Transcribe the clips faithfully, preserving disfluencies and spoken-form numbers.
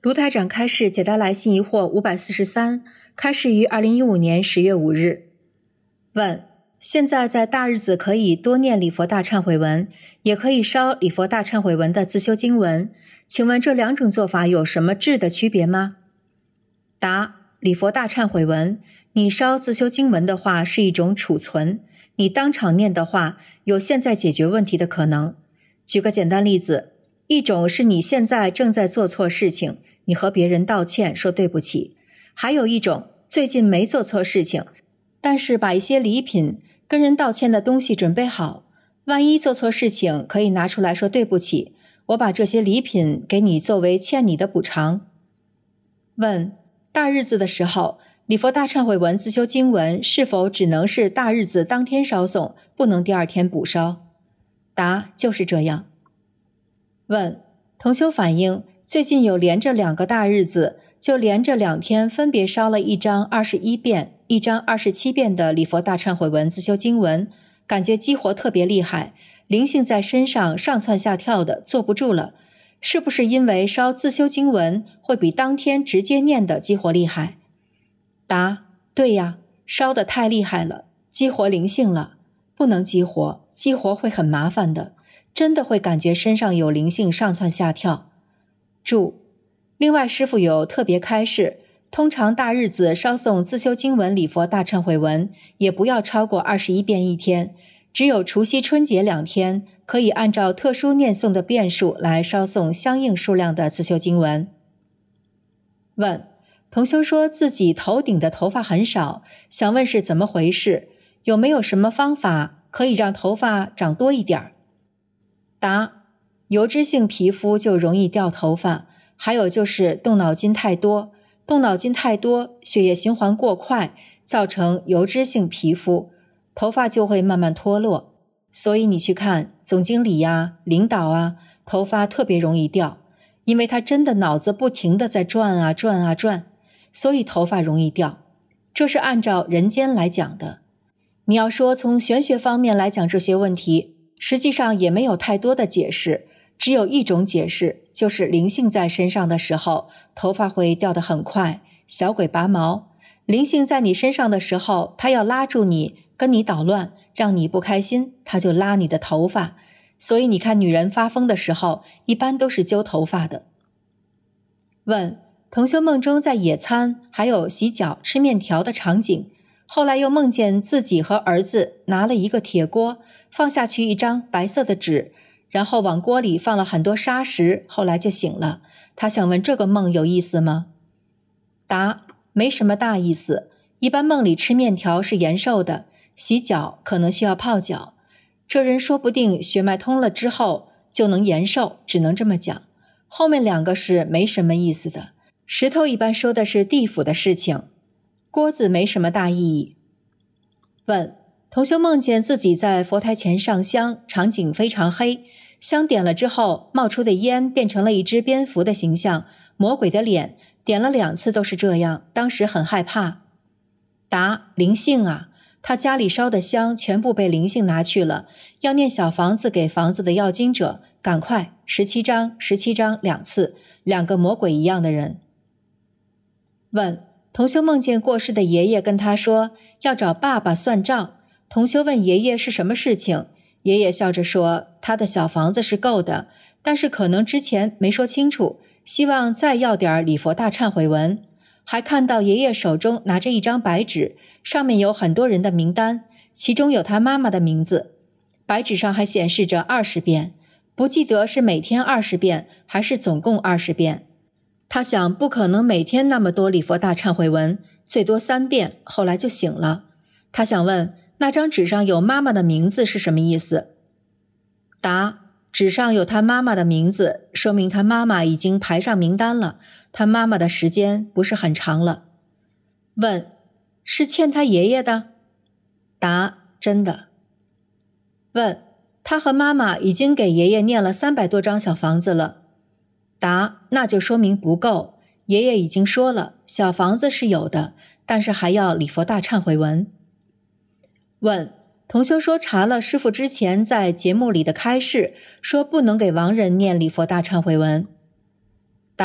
卢台长开示解答来信疑惑五百四十三，开示于二零一五年十月五日。问：现在在大日子可以多念礼佛大忏悔文，也可以烧礼佛大忏悔文的自修经文，请问这两种做法有什么质的区别吗？答：礼佛大忏悔文，你烧自修经文的话是一种储存，你当场念的话有现在解决问题的可能。举个简单例子，一种是你现在正在做错事情，你和别人道歉说对不起；还有一种最近没做错事情，但是把一些礼品跟人道歉的东西准备好，万一做错事情可以拿出来说对不起，我把这些礼品给你作为欠你的补偿。问：大日子的时候，礼佛大忏悔文自修经文是否只能是大日子当天烧诵，不能第二天补烧？答：就是这样。问：同修反映最近有连着两个大日子，就连着两天分别烧了一张二十一遍一张二十七遍的礼佛大忏悔文自修经文，感觉激活特别厉害，灵性在身上上蹿下跳的，坐不住了，是不是因为烧自修经文会比当天直接念的激活厉害？答：对呀，烧得太厉害了，激活灵性了，不能激活，激活会很麻烦的，真的会感觉身上有灵性上蹿下跳。注：另外师父有特别开示，通常大日子烧诵自修经文礼佛大忏悔文也不要超过二十一遍一天，只有除夕春节两天可以按照特殊念诵的遍数来烧诵相应数量的自修经文。问：同修说自己头顶的头发很少，想问是怎么回事，有没有什么方法可以让头发长多一点？答：油脂性皮肤就容易掉头发，还有就是动脑筋太多，动脑筋太多，血液循环过快，造成油脂性皮肤，头发就会慢慢脱落。所以你去看总经理呀、领导啊，头发特别容易掉，因为他真的脑子不停地在转啊转啊转，所以头发容易掉。这是按照人间来讲的。你要说从玄学方面来讲这些问题，实际上也没有太多的解释，只有一种解释，就是灵性在身上的时候，头发会掉得很快，小鬼拔毛。灵性在你身上的时候，它要拉住你，跟你捣乱，让你不开心，它就拉你的头发。所以你看女人发疯的时候，一般都是揪头发的。问：同修梦中在野餐，还有洗脚、吃面条的场景，后来又梦见自己和儿子拿了一个铁锅，放下去一张白色的纸，然后往锅里放了很多沙石，后来就醒了。他想问这个梦有意思吗？答：没什么大意思，一般梦里吃面条是延寿的，洗脚可能需要泡脚，这人说不定血脉通了之后就能延寿，只能这么讲。后面两个是没什么意思的，石头一般说的是地府的事情，锅子没什么大意义。问：同修梦见自己在佛台前上香，场景非常黑，香点了之后冒出的烟变成了一只蝙蝠的形象，魔鬼的脸，点了两次都是这样，当时很害怕。答：灵性啊，他家里烧的香全部被灵性拿去了，要念小房子给房子的要经者，赶快十七章十七章两次，两个魔鬼一样的人。问：同修梦见过世的爷爷跟他说要找爸爸算账，同修问爷爷是什么事情，爷爷笑着说他的小房子是够的，但是可能之前没说清楚，希望再要点礼佛大忏悔文。还看到爷爷手中拿着一张白纸，上面有很多人的名单，其中有他妈妈的名字，白纸上还显示着二十遍，不记得是每天二十遍还是总共二十遍。他想不可能每天那么多礼佛大忏悔文，最多三遍，后来就醒了。他想问那张纸上有妈妈的名字是什么意思？答：纸上有他妈妈的名字，说明他妈妈已经排上名单了，他妈妈的时间不是很长了。问：是欠他爷爷的？答：真的。问：他和妈妈已经给爷爷念了三百多张小房子了。答：那就说明不够，爷爷已经说了，小房子是有的，但是还要礼佛大忏悔文。问：同修说查了师父之前在节目里的开示，说不能给亡人念礼佛大忏悔文。答：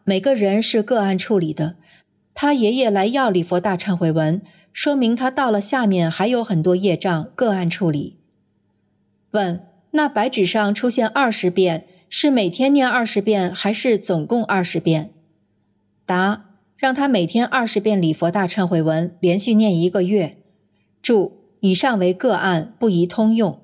每个人是个案处理的，他爷爷来要礼佛大忏悔文，说明他到了下面还有很多业障，个案处理。问：那白纸上出现二十遍，是每天念二十遍，还是总共二十遍？答：让他每天二十遍礼佛大忏悔文，连续念一个月。注：以上为个案，不宜通用。